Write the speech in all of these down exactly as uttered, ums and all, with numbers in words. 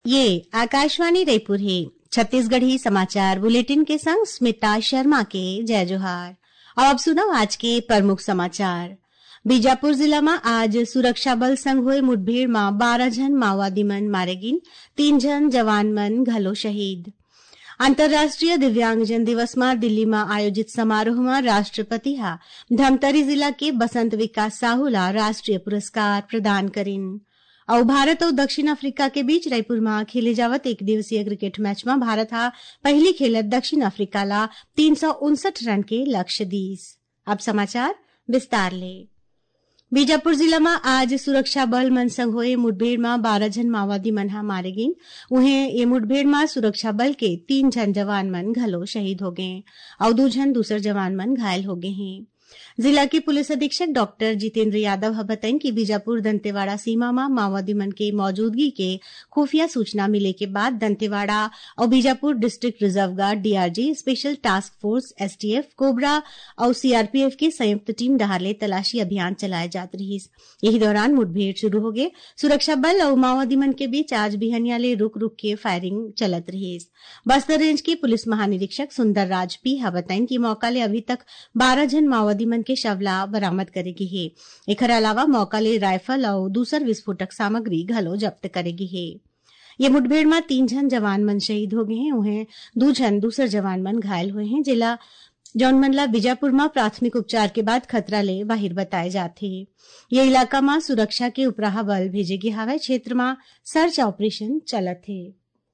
ये आकाशवाणी रायपुर है। छत्तीसगढ़ी समाचार बुलेटिन के संग स्मिता शर्मा के जय जोहार। अब सुनो आज के प्रमुख समाचार। बीजापुर जिला में आज सुरक्षा बल संग हुए मुठभेड़ में बारह जन माओवादी मन मारे गिन, तीन जन जवान मन घलो शहीद। अंतर्राष्ट्रीय दिव्यांगजन दिवस में दिल्ली में आयोजित समारोह में राष्ट्रपति हा धमतरी जिला के बसंत विकास साहू ला राष्ट्रीय पुरस्कार प्रदान करीन। और भारत और दक्षिण अफ्रीका के बीच रायपुर में खेले जावत एक दिवसीय क्रिकेट मैच में भारत हा पहली खेलत दक्षिण अफ्रीका ला तीन सौ उनसठ रन के लक्ष्य दीस। अब समाचार विस्तार ले। बीजापुर जिला में आज सुरक्षा बल मन संग हुए मुठभेड़ में बारह जन माओवादी मन हा मारे गिन। उन्हें ये मुठभेड़ में सुरक्षा बल के तीन जन जवान मन घलो शहीद हो गए और दो जन दूसर जवान मन घायल हो गए हैं। जिला के पुलिस अधीक्षक डॉक्टर जितेंद्र यादव हा बताइन कि बीजापुर दंतेवाड़ा सीमा में माओवादी मन के मौजूदगी के खुफिया सूचना मिले के बाद दंतेवाड़ा और Bijapur district reserve guard DRG, special task force STF, cobra और सीआरपीएफ की संयुक्त टीम डहारले तलाशी अभियान चलाए जात रही। यही दौरान मुठभेड़ शुरू हो गए। सुरक्षा बल और माओवादी मन के बीच आज बिहनिया ले रुक रुक के फायरिंग चलत रही। बस्तर रेंज के पुलिस महानिरीक्षक सुंदर राज पी हा बताइन कि मौका ले अभी तक बारह जन माओवादी मन के शवला बरामद करेगी है। एकर अलावा मौका ले राइफल और दूसर विस्फोटक सामग्री घलो जब्त करेगी है। ये मुठभेड़ में तीन जन जवान मन शहीद हो गए हैं। उन्हें दो जन दूसर जवान मन घायल हुए हैं। जिला जौन मन ला बीजापुर में प्राथमिक उपचार के बाद खतरा ले बाहर बताए जाते हैं। ये इलाका में सुरक्षा के उपराहा बल भेजे गए हवे। क्षेत्र में सर्च ऑपरेशन चलत है।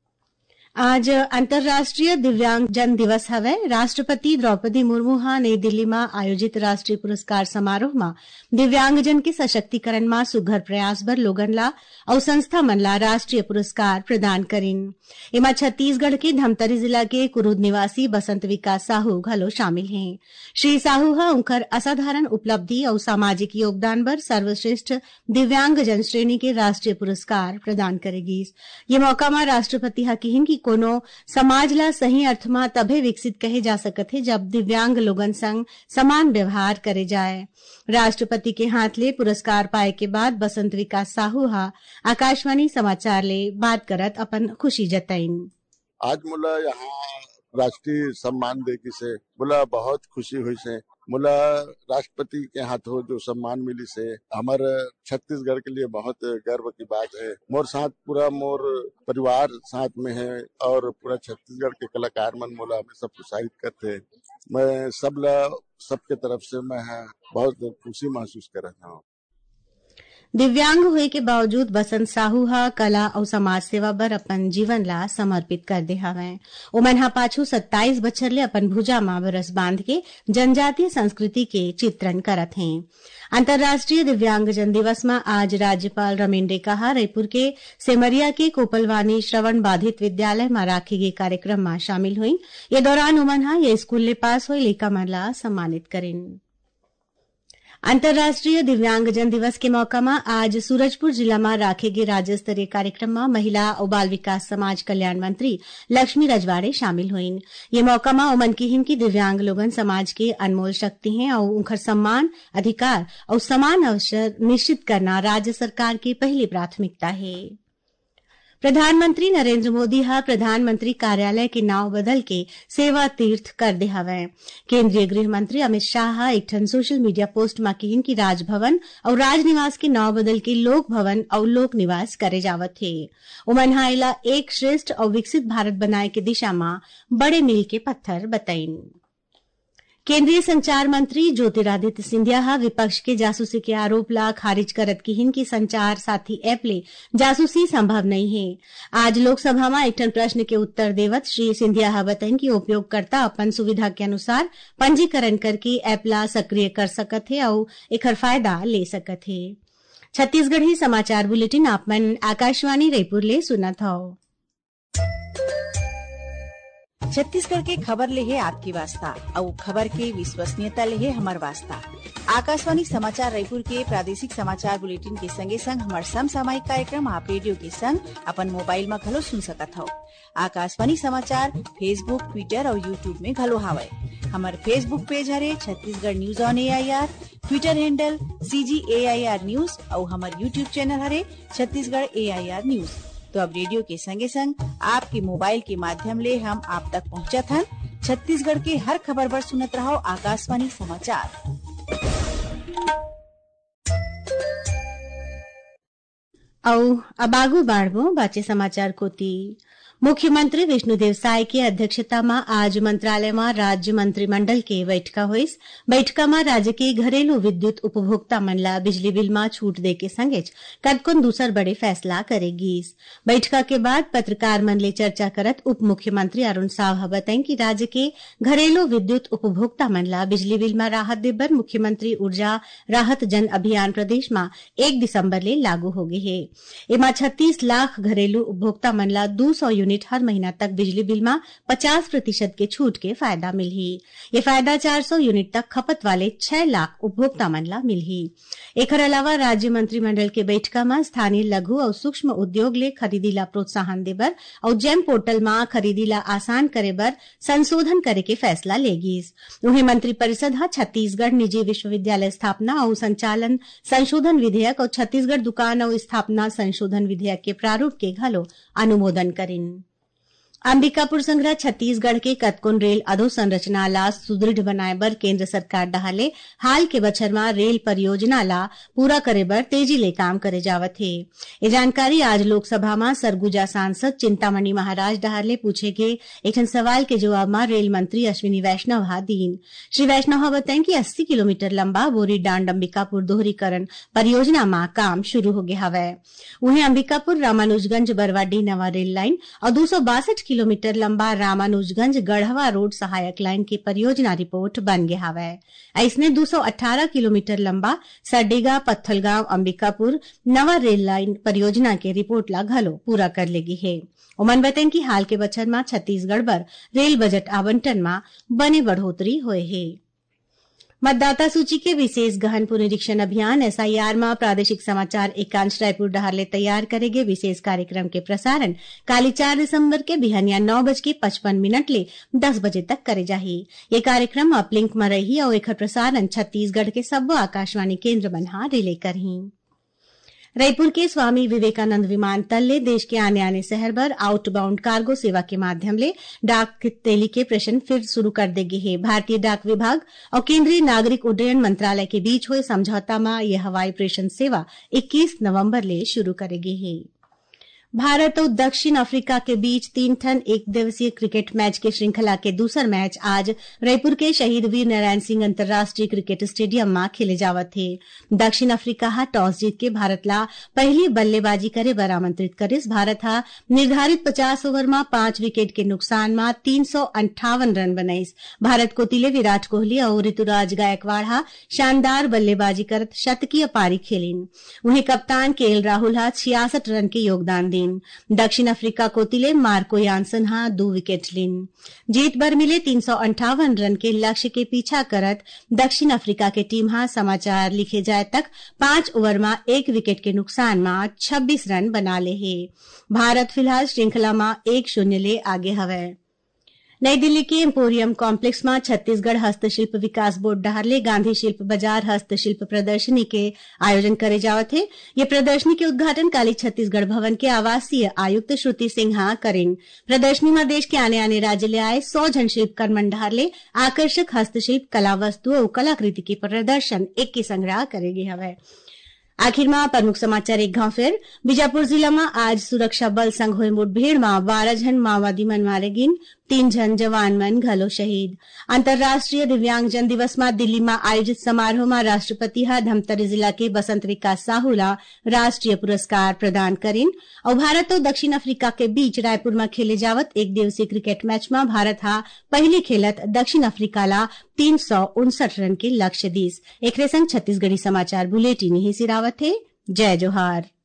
आज अंतर्राष्ट्रीय दिव्यांग जन दिवस हवे। राष्ट्रपति द्रौपदी मुर्मू हा नई दिल्ली में आयोजित राष्ट्रीय पुरस्कार समारोह में दिव्यांगजन के सशक्तिकरण में सुघर प्रयास बर लोगन ला और संस्था मन ला राष्ट्रीय पुरस्कार प्रदान करीन। एमा छत्तीसगढ़ के धमतरी जिला के कुरूद निवासी बसंत विकास साहू घलो शामिल हैं। श्री साहू हा उनकर असाधारण उपलब्धि और सामाजिक योगदान बर सर्वश्रेष्ठ दिव्यांगजन श्रेणी के राष्ट्रीय पुरस्कार प्रदान करेगी। ये मौका में राष्ट्रपति हा कहिन कि कोनो समाज ला सही अर्थ में तभे विकसित कहे जा सकत है जब दिव्यांग लोगन संग समान व्यवहार करे जाए। राष्ट्रपति के हाथ ले पुरस्कार पाए के बाद बसंत विकास साहू हा आकाशवाणी समाचार ले बात करत अपन खुशी जताइन। आज मुला यहाँ राष्ट्रीय सम्मान देगी से मुला बहुत खुशी हुई से। मुला राष्ट्रपति के हाथों जो सम्मान मिली से हमारे छत्तीसगढ़ के लिए बहुत गर्व की बात है। मोर साथ पूरा मोर परिवार साथ में है और पूरा छत्तीसगढ़ के कलाकार मन मोला हमें सब प्रोत्साहित करते हैं। मैं सब ला सबके तरफ से मैं बहुत खुशी महसूस कर रहा हूँ। दिव्यांग हुए के बावजूद बसंत साहू हा कला और समाज सेवा बर अपन जीवन ला समर्पित कर दे हवे। ओमन हा पाछू सत्ताईस बछर ले अपन भुजा मा बरस बांध के जनजातीय संस्कृति के चित्रण करत हैं। अंतर्राष्ट्रीय दिव्यांगजन दिवस में आज राज्यपाल रमेन डेका रायपुर के सेमरिया के कोपलवानी श्रवण बाधित विद्यालय में राखे गए कार्यक्रम में शामिल हुई। ये दौरान ओमन हा ये स्कूल ले पास हुए लइका मन ला सम्मानित करेन। अंतर्राष्ट्रीय दिव्यांगजन दिवस के मौका में आज सूरजपुर जिला में राखे गए राज्य स्तरीय कार्यक्रम में महिला और बाल विकास समाज कल्याण मंत्री लक्ष्मी रजवाड़े शामिल हुईन। ये मौका में ओमन कहिन की दिव्यांग लोगन समाज के अनमोल शक्ति हैं और उनकर सम्मान, अधिकार और समान अवसर निश्चित करना राज्य सरकार की पहली प्राथमिकता है। प्रधानमंत्री नरेंद्र मोदी हा प्रधानमंत्री कार्यालय के नाव बदल के सेवा तीर्थ कर दे हवे। केंद्रीय गृह मंत्री अमित शाह एक ठन सोशल मीडिया पोस्ट में कहिन की राजभवन और राजनिवास के नाव बदल के लोक भवन और लोक निवास करे जावत थे। उमन हा इला एक श्रेष्ठ और विकसित भारत बनाए के दिशा में बड़े मील के पत्थर बताइन। केंद्रीय संचार मंत्री ज्योतिरादित्य सिंधिया हा विपक्ष के जासूसी के आरोप ला खारिज करत कहिन की संचार साथी ऐप ले जासूसी संभव नहीं है। आज लोकसभा में एक ठन प्रश्न के उत्तर देवत श्री सिंधिया हा बताइन की उपयोगकर्ता अपन सुविधा के अनुसार पंजीकरण करके ऐप ला सक्रिय कर सकत है और एकर फायदा ले सकत है। छत्तीसगढ़ी समाचार बुलेटिन आप मन आकाशवाणी रायपुर ले सुनत हौ। छत्तीसगढ़ के खबर ले है आपकी वास्ता और खबर के विश्वसनीयता ले है हमार वास्ता। आकाशवाणी समाचार रायपुर के प्रादेशिक समाचार बुलेटिन के संगे संग हमार समसामयिक कार्यक्रम आप रेडियो के संग अपन मोबाइल में घलो सुन सकत हो। आकाशवाणी समाचार फेसबुक, ट्विटर और यूट्यूब में घलो हावय। हमार Facebook page Hare Chhattisgarh news on A I R, Twitter handle C G A I R news और हमार यूट्यूब चैनल हरे छत्तीसगढ़ ए आई आर न्यूज। तो अब रेडियो के संगे संग आपके मोबाइल के माध्यम ले हम आप तक पहुँचत हन। छत्तीसगढ़ के हर खबर पर सुनत रहो आकाशवाणी समाचार। औ अब आगू बाढ़बो बाचे समाचार कोती। मुख्यमंत्री विष्णुदेव साय की अध्यक्षता में आज मंत्रालय में राज्य मंत्रिमंडल के बैठका हुईस। बैठका में राज्य के घरेलू विद्युत उपभोक्ता मन ला बिजली बिल में छूट दे के संगे कतकोन दूसर बड़े फैसला करेगी। बैठका के बाद पत्रकार मन ले चर्चा करत उप मुख्यमंत्री अरुण साव बताएं कि राज्य के घरेलू विद्युत उपभोक्ता मन ला बिजली बिल में राहत देबर मुख्यमंत्री ऊर्जा राहत जन अभियान प्रदेश में एक दिसंबर ले लागू हो गई है। एमा छत्तीस लाख घरेलू उपभोक्ता मन ला दो सौ यूनिट हर महीना तक बिजली बिल में पचास प्रतिशत के छूट के फायदा मिलही। ये फायदा चार सौ यूनिट तक खपत वाले छह लाख उपभोक्ता मन ला मिलही। एकर अलावा राज्य मंत्रिमंडल के बैठका में स्थानीय लघु और सूक्ष्म उद्योग ले खरीदी ला प्रोत्साहन देबर और जेम पोर्टल में खरीदी ला आसान करे बर संशोधन करे के फैसला लेगी। उन्हें मंत्रिपरिषद हा छत्तीसगढ़ निजी विश्वविद्यालय स्थापना और संचालन संशोधन विधेयक और छत्तीसगढ़ दुकान और स्थापना संशोधन विधेयक के प्रारूप के घलो अनुमोदन करिन। अंबिकापुर संग्रह छत्तीसगढ़ के कतकोन रेल अधोसंरचना ला सुदृढ़ बनाए बर केंद्र सरकार डहाले हाल के बछर में रेल परियोजना ला पूरा करे बर तेजी ले काम करे जावत है। ये जानकारी आज लोकसभा में सरगुजा सांसद चिंतामणि महाराज डहाले पूछे गए एक सवाल के जवाब में रेल मंत्री अश्विनी वैष्णव हा दीन। श्री वैष्णव बताएं कि अस्सी किलोमीटर लंबा बोरी डांड अंबिकापुर दोहरीकरण परियोजना में काम शुरू हो गया है। उन्हें अंबिकापुर रामानुजगंज बरवाडी नवा रेल लाइन और दो सौ बासठ किलोमीटर लंबा रामानुजगंज गढ़वा रोड सहायक लाइन की परियोजना रिपोर्ट बन गया है। इसने दो सौ अठारह किलोमीटर लंबा सरडेगा पत्थलगांव अंबिकापुर नवा रेल लाइन परियोजना के रिपोर्ट ला घलो पूरा कर लेगी है। उमन बताएं कि हाल के बछर में छत्तीसगढ़ बर रेल बजट आवंटन में बने बढ़ोतरी हुए है। मतदाता सूची के विशेष गहन पुनरीक्षण अभियान एसआईआर में प्रादेशिक समाचार एकांश रायपुर डहारले तैयार करेगे। विशेष कार्यक्रम के प्रसारण काली चार दिसंबर के बिहनिया नौ बज के पचपन मिनट ले दस बजे तक करे जाही। ये कार्यक्रम अपलिंक में रही और एकर प्रसारण छत्तीसगढ़ के सब्बो आकाशवाणी केंद्र मनहा रिले करही। रायपुर के स्वामी विवेकानंद विमानतल ले देश के आने आने शहर भर आउटबाउंड कार्गो सेवा के माध्यम ले डाक तेली के प्रश्न फिर शुरू कर देगी है। भारतीय डाक विभाग और केंद्रीय नागरिक उड्डयन मंत्रालय के बीच हुए समझौता में यह हवाई प्रेषण सेवा इक्कीस नवंबर ले शुरू करेगी है। भारत और दक्षिण अफ्रीका के बीच तीन ठन एक दिवसीय क्रिकेट मैच के श्रृंखला के दूसर मैच आज रायपुर के शहीद वीर नारायण सिंह अंतर्राष्ट्रीय क्रिकेट स्टेडियम में खेले जावत है। दक्षिण अफ्रीका हा टॉस जीत के भारत ला पहली बल्लेबाजी करे बर आमंत्रित करिस। भारत हा निर्धारित पचास ओवर में पांच विकेट के नुकसान में तीन सौ अंठावन रन बनाईस। भारत को तिले विराट कोहली और ऋतुराज गायकवाड़ हा शानदार बल्लेबाजी करत शतकीय पारी खेलिन। उन्हें कप्तान केएल राहुल हा छियासठ रन के योगदान दिन। दक्षिण अफ्रीका को तिले मार्को यानसन हा दो विकेट लिन। जीत बर मिले तीन सौ अंठावन रन के लक्ष्य के पीछा करत दक्षिण अफ्रीका के टीम हा समाचार लिखे जाए तक पांच ओवर में एक विकेट के नुकसान में छब्बीस रन बना ले है। भारत फिलहाल श्रृंखला में एक शून्य ले आगे हवे। नई दिल्ली के एम्पोरियम कॉम्प्लेक्स में छत्तीसगढ़ हस्तशिल्प विकास बोर्ड डहारले गांधी शिल्प बाजार हस्तशिल्प प्रदर्शनी के आयोजन करे जावत है। ये प्रदर्शनी के उद्घाटन काली छत्तीसगढ़ भवन के आवासीय आयुक्त श्रुति सिन्हा करें। प्रदर्शनी में देश के आने आने राज्य ले आए सौ जन शिल्पकार मन डहारले आकर्षक हस्तशिल्प कला वस्तु और कलाकृति के प्रदर्शन एक के संग्रह करेगी हवे। आखिर में प्रमुख समाचार एक गांव फिर बीजापुर जिला में आज सुरक्षा बल संग हुए मुठभेड़ में बारह जन माओवादी मन मारे गिन, तीन जन जवान मन घलो शहीद। अंतर्राष्ट्रीय दिव्यांगजन दिवस में दिल्ली में आयोजित समारोह में राष्ट्रपति हा धमतरी जिला के बसंत विकास साहू ला राष्ट्रीय पुरस्कार प्रदान करें। और भारत और दक्षिण अफ्रीका के बीच रायपुर में खेले जावत एक दिवसीय क्रिकेट मैच में भारत हा पहली खेलत दक्षिण अफ्रीका ला तीन सौ उनसठ रन के लक्ष्य दीस। एक संग छत्तीसगढ़ी समाचार बुलेटिन ही सिरावत है। जय जोहार।